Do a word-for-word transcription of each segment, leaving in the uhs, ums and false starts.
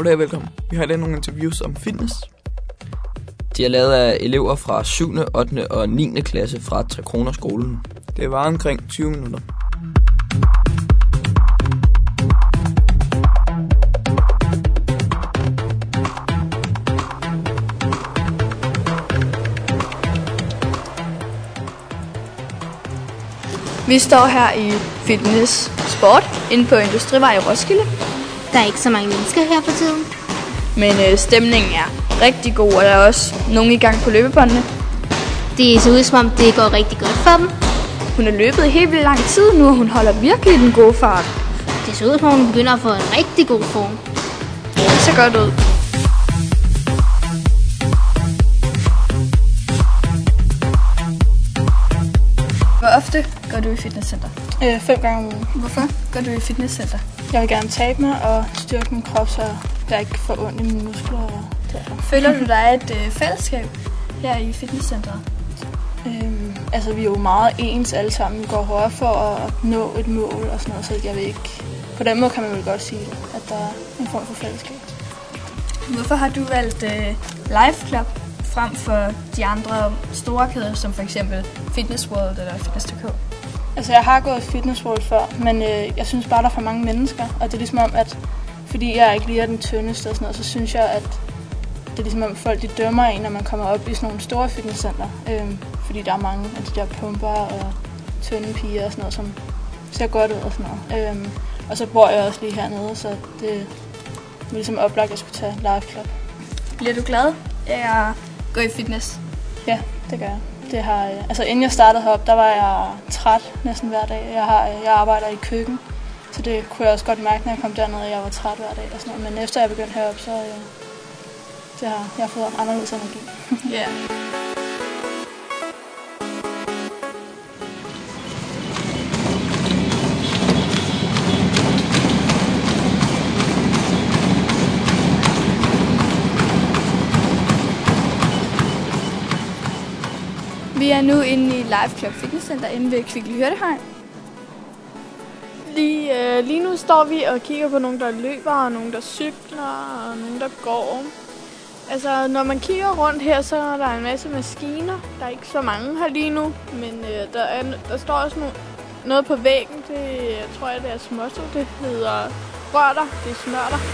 Goddag og velkommen. Vi har i dag nogle interviews om fitness. De er lavet af elever fra syvende, ottende og niende klasse fra Tre Kroner skolen. Det var omkring tyve minutter. Vi står her i Fitness Sport inde på Industrivej i Roskilde. Der er ikke så mange mennesker her for tiden. Men øh, stemningen er rigtig god, og der er også nogen i gang på løbebåndene. Det ser ud som om det går rigtig godt for dem. Hun har løbet i helt vildt lang tid nu, og hun holder virkelig den gode fart. Det ser ud som om hun begynder at få en rigtig god form. Det ser godt ud. Hvor ofte går du i fitnesscenter? Øh, fem gange om ugen. Hvorfor går du i fitnesscenter? Jeg vil gerne tabe mig og styrke min krop, så jeg ikke får ondt i mine muskler. Og Føler du dig et øh, fællesskab her i fitnesscenteret? øhm, altså, vi er jo meget ens alle sammen. Vi går hårdt for at nå et mål og sådan noget, så jeg vil ikke... På den måde kan man vel godt sige det, at der er en form for fællesskab. Hvorfor har du valgt øh, Life Club frem for de andre store kæder, som for eksempel Fitness World eller Fitness punktum d k? Altså, jeg har gået i Fitness World før, men øh, jeg synes bare, der er for mange mennesker. Og det er ligesom om, at fordi jeg ikke lige er den tyndeste og sådan noget, så synes jeg, at det er ligesom om, folk de dømmer en, når man kommer op i sådan nogle store fitnesscenter. Øhm, fordi der er mange af de der pumper og tynde piger og sådan noget, som ser godt ud og sådan noget. Øhm, og så bor jeg også lige hernede, så det er ligesom oplagt, at jeg skulle tage Life Club. Bliver du glad af at gå i fitness? Ja, det gør jeg. Det har, altså inden jeg startede heroppe, der var jeg træt næsten hver dag. Jeg, har, jeg arbejder i køkken, så det kunne jeg også godt mærke, når jeg kom derned, at jeg var træt hver dag og sådan noget. Men efter jeg begyndte heroppe, så det har jeg har fået anderledes energi. Ja. Yeah. Vi er nu inde i Life Club Fitness Center inde ved Kvickly Hørtehegn. Lige, øh, lige nu står vi og kigger på nogen, der løber, og nogen, der cykler, og nogen, der går. Altså, når man kigger rundt her, så er der en masse maskiner. Der er ikke så mange her lige nu, men øh, der, er, der står også no- noget på væggen. Det jeg tror jeg, det er småso. Det hedder rør dig, det er smør dig.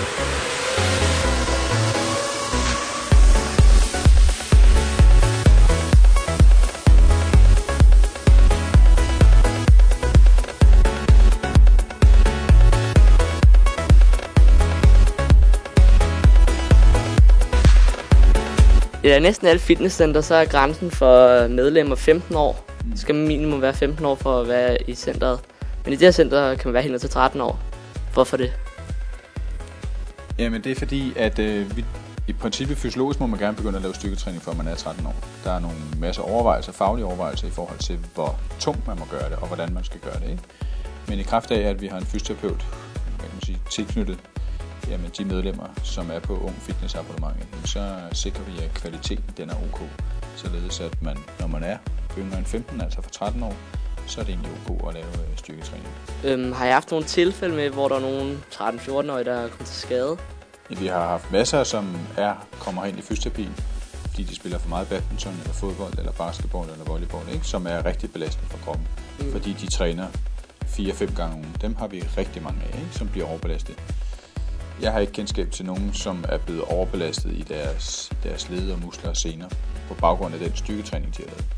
Ja, næsten alle fitnesscenter, så er grænsen for medlemmer femten år. Så skal man minimum være femten år for at være i centret. Men i det her center kan man være helt ned til tretten år. Hvorfor det? Jamen det er fordi, at øh, vi, i princippet fysiologisk må man gerne begynde at lave styrketræning, før man er tretten år. Der er nogle masse overvejelser, faglige overvejelser i forhold til, hvor tungt man må gøre det, og hvordan man skal gøre det. Ikke? Men i kraft af, at vi har en fysioterapeut, hvad kan man sige, tilknyttet jamen, de medlemmer, som er på Ung Fitness abonnementet, så sikrer vi, at kvaliteten den er ok. Således at man, når man er yngre end femten, altså for tretten år, så er det egentlig ok at lave styrketræning. Øhm, har jeg haft nogle tilfælde med, hvor der er nogle tretten-fjorten-årige, der er kommet til skade? Ja, vi har haft masser, som er kommer ind i fysioterapien, fordi de spiller for meget badminton, eller fodbold, eller basketball, eller volleyball, ikke? Som er rigtig belastende for kroppen, mm. fordi de træner fire-fem gange om ugen. Dem har vi rigtig mange af, ikke? Som bliver overbelastet. Jeg har ikke kendskab til nogen, som er blevet overbelastet i deres, deres led og muskler og sener på baggrund af den styrketræning, de har lavet.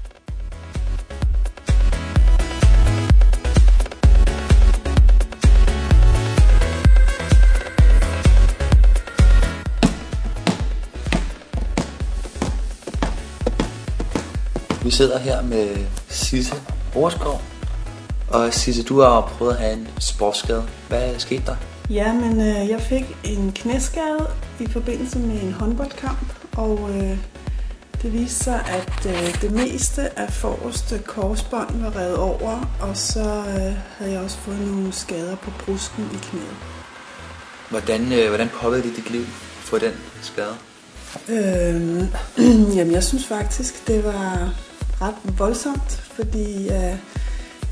Vi sidder her med Sisse Borskov. Og Sisse, du har prøvet at have en sportsskade. Hvad skete der? Ja, men øh, jeg fik en knæskade i forbindelse med en håndboldkamp, og øh, det viste sig, at øh, det meste af forreste korsbånd var revet over, og så øh, havde jeg også fået nogle skader på brusken i knæet. Hvordan, øh, hvordan påvirkede det dit liv for den skade? Øh, jamen, jeg synes faktisk, det var ret voldsomt, fordi øh,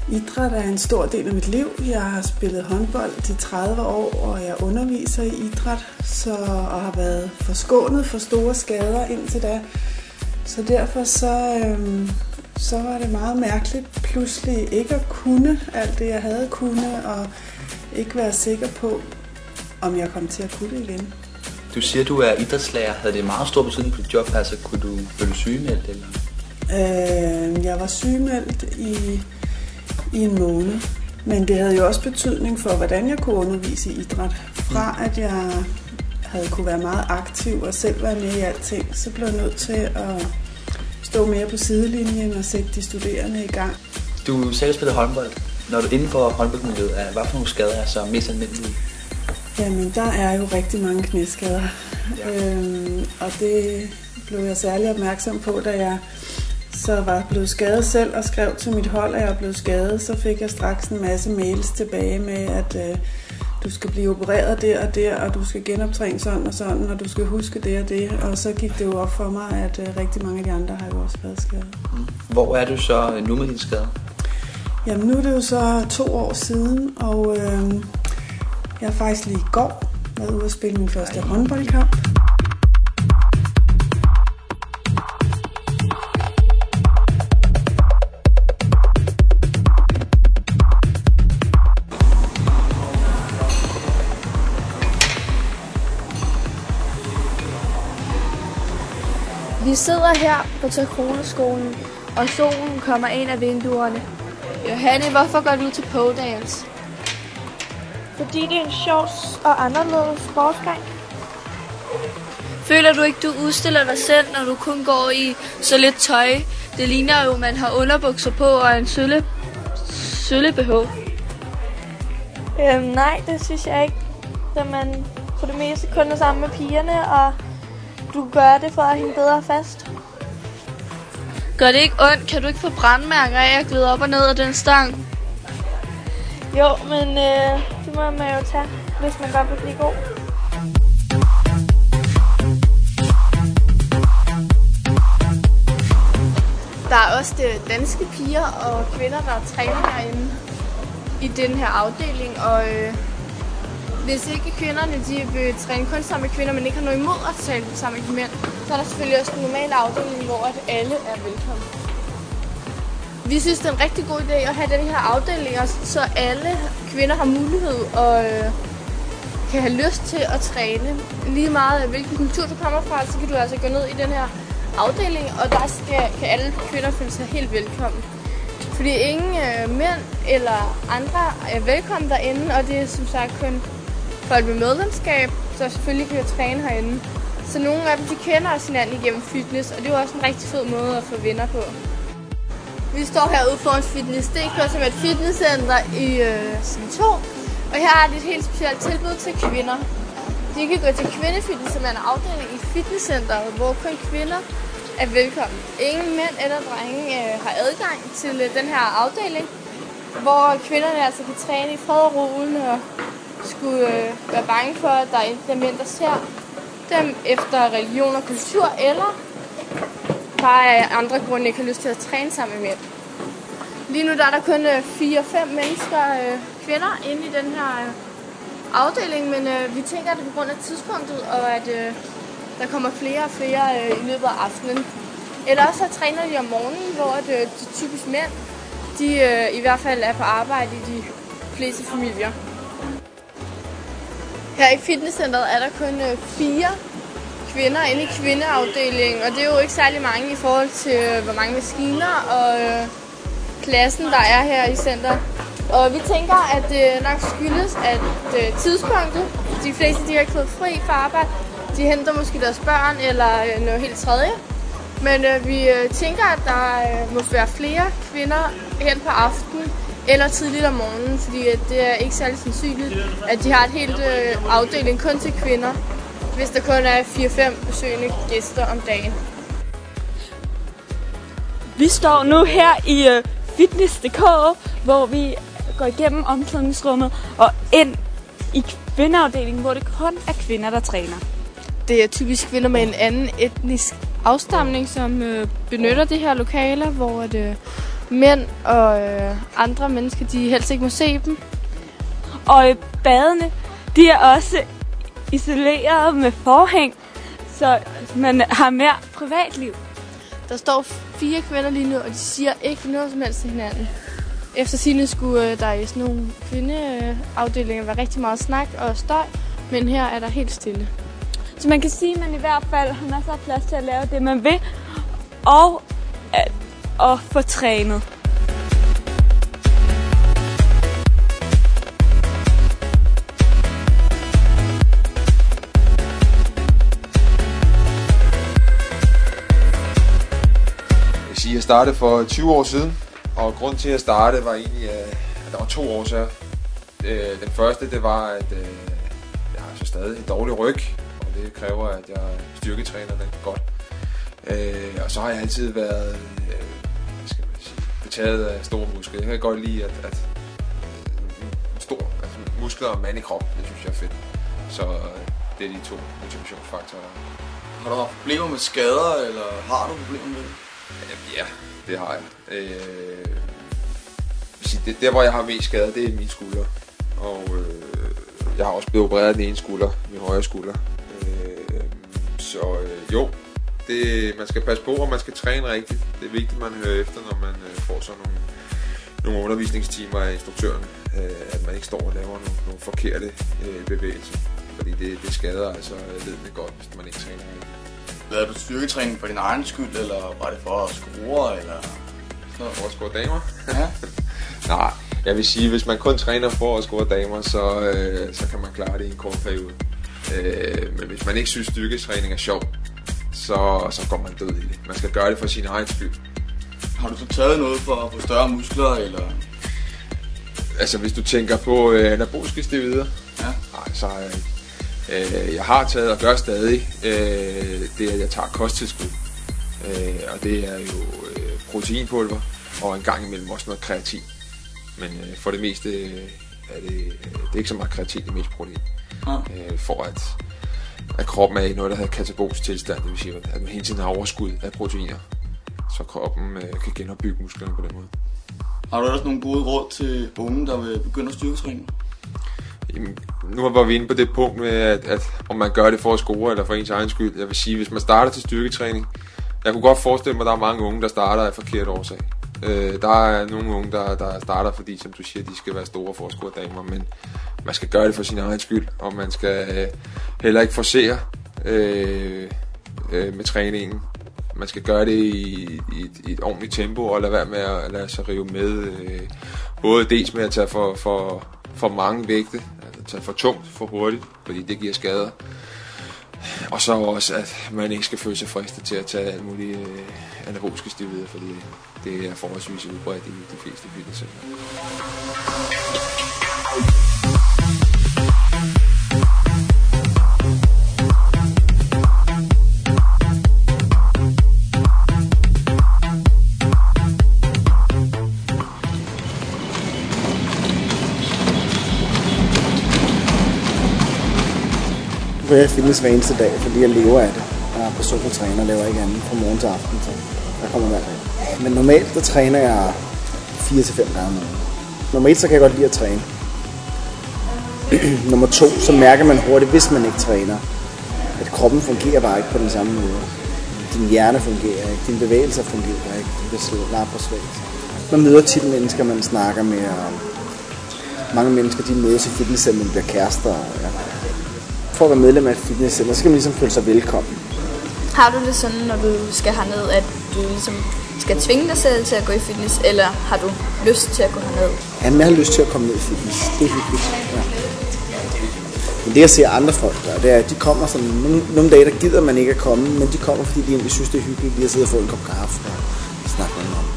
Idræt er en stor del af mit liv. Jeg har spillet håndbold i tredive år, og jeg underviser i idræt, så, og har været forskånet for store skader indtil da. Så derfor så, øhm, så var det meget mærkeligt pludselig ikke at kunne alt det, jeg havde kunne, og ikke være sikker på, om jeg kom til at kunne det igen. Du siger, du er idrætslærer. Havde det meget stor betydning på dit job? Altså, kunne du, blev du sygemeldt? Eller? Øh, jeg var sygemeldt i, i en måned, men det havde jo også betydning for, hvordan jeg kunne undervise i idræt. Fra at jeg havde kunne være meget aktiv og selv være med i alting, så blev jeg nødt til at stå mere på sidelinjen og sætte de studerende i gang. Du selv spiller håndbold. Når du er inden for håndboldmiljøet, hvad for nogle skader er så mest almindelige? Jamen, der er jo rigtig mange knæskader, ja. øhm, og det blev jeg særlig opmærksom på, da jeg så var blevet skadet selv og skrev til mit hold, at jeg blev skadet. Så fik jeg straks en masse mails tilbage med, at øh, du skal blive opereret der og der, og du skal genoptræne sådan og sådan, og du skal huske det og det. Og så gik det jo op for mig, at øh, rigtig mange af de andre har jo også været skadet. Hvor er du så nu med din skade? Jamen, nu er det jo så to år siden, og øh, jeg har faktisk lige i går været ude at spille min første håndboldkamp. Vi sidder her på Takrone-skolen, og solen kommer ind af vinduerne. Johanne, hvorfor går du til pole dance? Fordi det er en sjov og anderledes sportsgang. Føler du ikke, du udstiller dig selv, når du kun går i så lidt tøj? Det ligner jo, at man har underbukser på og en sølle, sølle B H. Øhm, nej, det synes jeg ikke. Da man for det meste kun er sammen med pigerne, og du gør det for at hænge bedre fast. Gør det ikke ondt? Kan du ikke få brandmærker af at glide op og ned af den stang? Jo, men øh, det må man jo tage, hvis man godt vil blive god. Der er også de danske piger og kvinder, der træner herinde i den her afdeling. Og øh, hvis ikke kvinderne de vil træne kun sammen med kvinder, men ikke har noget imod at træne sammen med mænd, så er der selvfølgelig også en normal afdeling, hvor at alle er velkommen. Vi synes, det er en rigtig god idé at have den her afdeling, så alle kvinder har mulighed og øh, kan have lyst til at træne. Lige meget hvilken kultur du kommer fra, så kan du altså gå ned i den her afdeling, og der skal, kan alle kvinder føle sig helt velkommen. Fordi ingen øh, mænd eller andre er velkommen derinde, og det er som sagt kun folk med medlemskab, så selvfølgelig kan jeg træne herinde. Så nogle af dem, de kender også hinanden igennem fitness, og det er også en rigtig fed måde at få venner på. Vi står herude foran Fitness D K, som er et fitnesscenter i øh, side to, og her er det et helt specielt tilbud til kvinder. De kan gå til kvindefitness, som er en afdeling i fitnesscenteret, hvor kun kvinder er velkommen. Ingen mænd eller drenge øh, har adgang til øh, den her afdeling, hvor kvinderne altså kan træne i fred og ro, uden at skulle øh, være bange for, at der er enten mænd, der ser dem efter religion og kultur, eller bare af andre grunde ikke har lyst til at træne sammen med mænd. Lige nu der er der kun fire fem mennesker, øh, kvinder, inde i den her øh, afdeling, men øh, vi tænker, at det er på grund af tidspunktet, og at øh, der kommer flere og flere øh, i løbet af aftenen. Eller også så træner de om morgenen, hvor at, øh, de typisk mænd, de øh, i hvert fald er på arbejde i de fleste familier. Her i fitnesscenteret er der kun øh, fire kvinder inde i kvindeafdelingen, og det er jo ikke særlig mange i forhold til, hvor mange maskiner og øh, klassen, der er her i centret. Og vi tænker, at det nok skyldes, at øh, tidspunktet, de fleste de har ikke fået fri fra arbejde, de henter måske deres børn eller øh, noget helt tredje. Men øh, vi øh, tænker, at der øh, må være flere kvinder hen på aftenen eller tidligt om morgenen, fordi øh, det er ikke særlig sandsynligt, at de har et helt øh, afdeling kun til kvinder, hvis der kun er fire fem besøgende gæster om dagen. Vi står nu her i uh, Fitness punktum d k, hvor vi går igennem omklædningsrummet og ind i kvindeafdelingen, hvor det kun er kvinder, der træner. Det er typisk kvinder med en anden etnisk afstamning, som øh, benytter det her lokaler, hvor det, mænd og øh, andre mennesker, de helst ikke må se dem. Og øh, badene, de er også isoleret med forhæng, så man har mere privatliv. Der står fire kvinder lige nu, og de siger ikke noget som helst til hinanden. Efter sigende skulle øh, der i sådan nogle kvindeafdelinger være rigtig meget snak og støj, men her er der helt stille. Så man kan sige, at man i hvert fald har masser af plads til at lave det, man vil, og at, at få trænet. Jeg startede for tyve år siden, og grunden til at jeg startede var egentlig, at der var to årsager. Den første, det var, at jeg har så stadig en dårlig ryg, og det kræver, at jeg styrketræner den godt. Og så har jeg altid været hvad skal man sige, betaget af store muskler. Jeg kan godt lide, at, at stor, altså muskler og mand i krop, det synes jeg er fedt. Så det er de to motivationsfaktorer. Har du haft problemer med skader, eller har du problemer med det? Ja, det har jeg. Øh, det, der, hvor jeg har mest skader, det er mine skuldre. Og øh, jeg har også blevet opereret af den ene skulder, min højre skulder. Øh, så øh, jo, det, man skal passe på, og man skal træne rigtigt. Det er vigtigt, at man hører efter, når man øh, får sådan nogle, nogle undervisningstimer af instruktøren. Øh, at man ikke står og laver nogle, nogle forkerte øh, bevægelser. Fordi det, det skader altså ledende godt, hvis man ikke træner rigtigt. Lavede du styrketræning for din egen skyld, eller var det for at score, eller for at score damer? Ja. Nej, jeg vil sige, hvis man kun træner for at score damer, så, øh, så kan man klare det i en kort periode. Øh, men hvis man ikke synes, styrketræning er sjov, så, så går man død i det. Man skal gøre det for sin egen skyld. Har du så taget noget for at få større muskler, eller? Altså, hvis du tænker på øh, anaboliske steroider, ja. Nej, så har jeg ikke. Øh, jeg har taget og gør stadig øh, det, at jeg tager kosttilskud. Øh, og det er jo øh, proteinpulver og en gang imellem også noget kreatin. Men øh, for det meste øh, er det, øh, det er ikke så meget kreatin, det er mest protein. Ja. Øh, for at, at kroppen er i noget, der hedder katabolisk tilstand, det vil sige, at man hele tiden har overskud af proteiner, så kroppen øh, kan genopbygge musklerne på den måde. Har du også nogle gode råd til unge, der vil begynde at styrketræne? Jamen, nu var vi inde på det punkt med, at, at om man gør det for at score eller for ens egen skyld. Jeg vil sige, hvis man starter til styrketræning, jeg kunne godt forestille mig, at der er mange unge, der starter af forkert årsag. Øh, der er nogle unge, der, der starter, fordi som du siger, de skal være store for at score damer, men man skal gøre det for sin egen skyld, og man skal øh, heller ikke forcere øh, øh, med træningen. Man skal gøre det i, i, i et ordentligt tempo, og lade være med at lade sig rive med. Øh, både dels med at tage for, for, for mange vægte, tage for tungt, for hurtigt, fordi det giver skader. Og så også, at man ikke skal føle sig fristet til at tage alle mulige øh, anaboliske steroider, fordi det er forholdsvis udbredt i de fleste fitnesscentre. Jeg er fitness hver eneste dag, fordi jeg lever af det. Jeg er personlig træner og laver ikke andet fra morgen til aften, så jeg kommer hver dag. Men normalt, der træner jeg fire til fem gange om ugen. Nummer et, så kan jeg godt lide at træne. Nummer to, så mærker man hurtigt, hvis man ikke træner, at kroppen fungerer bare ikke på den samme måde. Din hjerne fungerer ikke, dine bevægelser fungerer ikke, du bliver slap og svagt. Man møder tit mennesker, man snakker med, og mange mennesker, de mødes i fitnesscenteret, bliver kærester. Og, ja. For at være medlem af et fitnesscenter, så skal man ligesom føle sig velkommen. Har du det sådan, når du skal herned, at du ligesom skal tvinge dig selv til at gå i fitness, eller har du lyst til at gå herned? Jamen, jeg har lyst til at komme ned i fitness. Det er hyggeligt. Ja. Men det, jeg ser andre folk gør, det er, at de kommer sådan, nogle, nogle dage, der gider man ikke at komme, men de kommer, fordi de egentlig synes, det er hyggeligt lige at sidde og få en kop kaffe og snakke med dem om.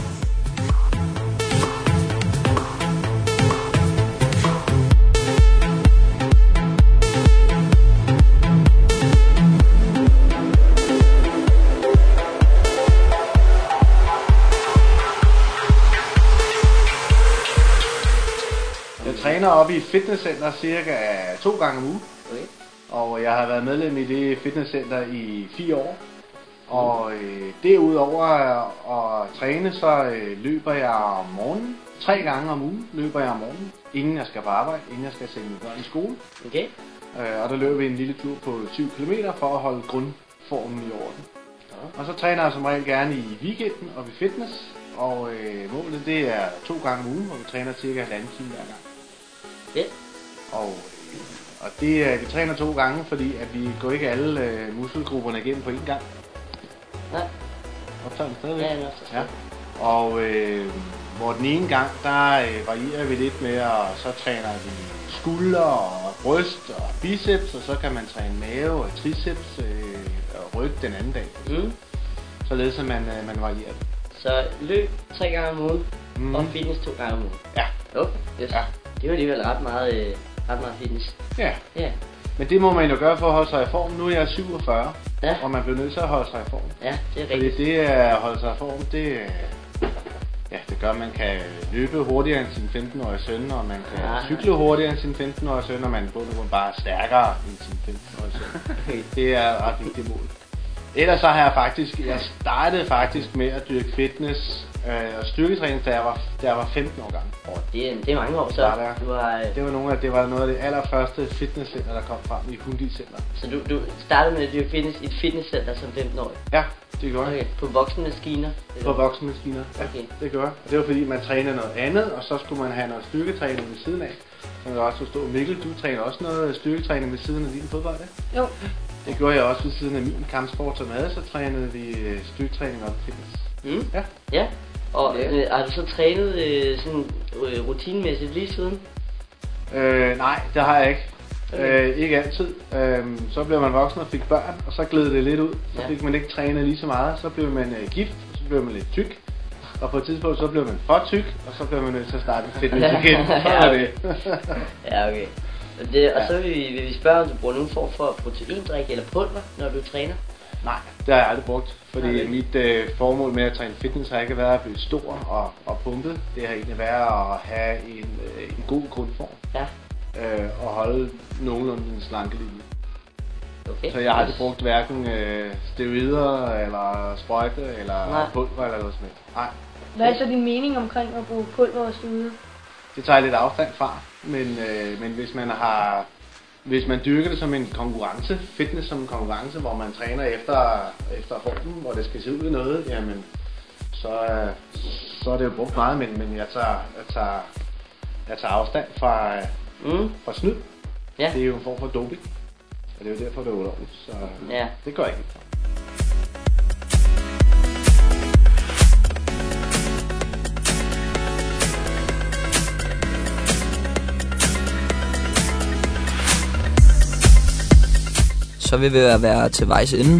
Jeg træner oppe i et fitnesscenter cirka to gange om ugen. Okay. Og jeg har været medlem i det fitnesscenter i fire år. Og øh, derudover at træne, så øh, løber jeg om morgenen. Tre gange om ugen løber jeg om morgenen, inden jeg skal på arbejde, inden jeg skal sende mine børn i skole. Okay. Øh, og der løber vi en lille tur på syv kilometer for at holde grundformen i orden. Ja. Og så træner jeg som regel gerne i weekenden og ved fitness. Og øh, målet det er to gange om ugen, hvor vi træner cirka halvanden time hver gang. Ja. Og, og det er, vi træner to gange, fordi at vi går ikke alle øh, muskelgrupperne igennem på én gang. Nej. Optager den stadigvæk? Ja, den optager. Ja. Og øh, hvor den ene gang, der øh, varierer vi lidt med, og så træner vi skulder og bryst og biceps, og så kan man træne mave og triceps øh, og ryg den anden dag. Mm. Således at man, øh, man varierer det. Så løb tre gange om ugen, mm. og fitness to gange om ugen. Ja. Okay, yes. Ja. Det var alligevel ret meget, øh, ret meget fitness. Ja. Ja. Men det må man jo gøre for at holde sig i form. Nu er jeg syvogfyrre, ja. Og man bliver nødt til at holde sig i form. Ja, det er rigtigt. Fordi det at holde sig i form, det, ja, det gør, at man kan løbe hurtigere end sin femten-årige søn, og man kan ja. cykle hurtigere end sin femten-årige søn, og man er både bare stærkere end sin femten-årige søn. Det er et ret vigtigt mål. Ellers så har jeg faktisk, jeg startede faktisk med at dyrke fitness øh, og styrketræning, da jeg var, da jeg var femten år gammel. Oh, det, er, det er mange år så. Du har, øh... det, var nogle af, det var noget af det allerførste fitnesscenter, der kom frem i Hundi Center. Så du, du startede med at dyrke fitness i et fitnesscenter som femten-årig? Ja, det gjorde jeg. Okay. På voksenmaskiner? På voksenmaskiner, ja. Okay. Det gjorde jeg. Og det var fordi, man trænede noget andet, og så skulle man have noget styrketræning ved siden af. Som jeg også forstå, Mikkel, du træner også noget styrketræning ved siden af din fodbold, ikke? Jo. Det gjorde jeg også ved siden af min kampsport som havde, så trænede vi styrketræning og fitness. Mm. Ja. Ja. Og ja. Øh, har du så trænet øh, sådan øh, rutinemæssigt lige siden? Øh, nej, det har jeg ikke. Okay. Øh, ikke altid. Øh, så blev man voksen og fik børn, og så gled det lidt ud. Så ja. fik man ikke trænet lige så meget. Så blev man øh, gift, og så blev man lidt tyk. Og på et tidspunkt så blev man for tyk, og så blev man nødt til at starte med fitness igen. Ja, okay. Ja, okay. Og, det, og ja. så vil vi, vil vi spørge, om du bruger nogen form for proteindrik eller pulver, når du træner? Nej, det har jeg aldrig brugt. Fordi okay. mit øh, formål med at træne fitness har ikke været at blive stor og, og pumpet. Det har egentlig været at have en, øh, en god grundform. Ja. Øh, og holde nogenlunde en slanke linje. Okay. Så jeg har aldrig brugt hverken øh, steroider, eller sprøjte, eller Nej. pulver, eller noget sådan noget. Nej. Hvad er så din mening omkring at bruge pulver og steroider? Det tager jeg lidt afstand fra, men, øh, men hvis man har, hvis man dyrker det som en konkurrence, fitness som en konkurrence, hvor man træner efter, efter formen, hvor det skal se ud af noget, jamen, så, øh, så er det jo brugt meget, men, men jeg, tager, jeg, tager, jeg tager afstand fra, mm. fra snyd. Ja. Det er jo en form for doping, og det er jo derfor, det er ulovligt, så ja. det gør jeg ikke. Så vil vi være til vejs ende.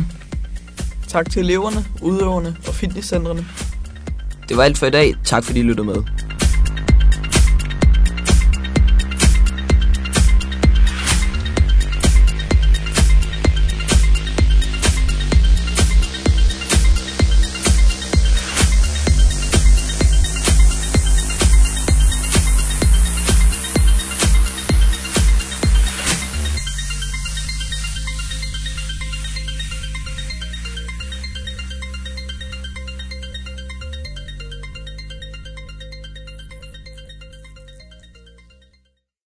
Tak til eleverne, udøverne og fitnesscentrene. Det var alt for i dag. Tak fordi I lyttede med.